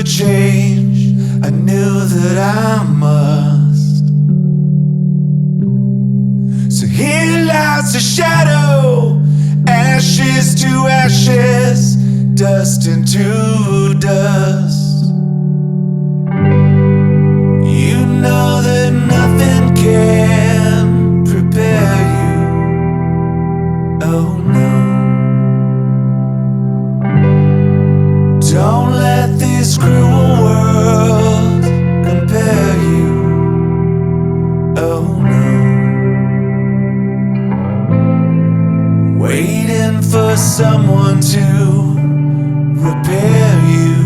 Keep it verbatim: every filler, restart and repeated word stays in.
change, I knew that I must. So here lies a shadow, ashes to ashes, dust into dust. You know that nothing can prepare you. Oh no. Don't let this cruel world compare you. Oh no. Waiting for someone to repair you.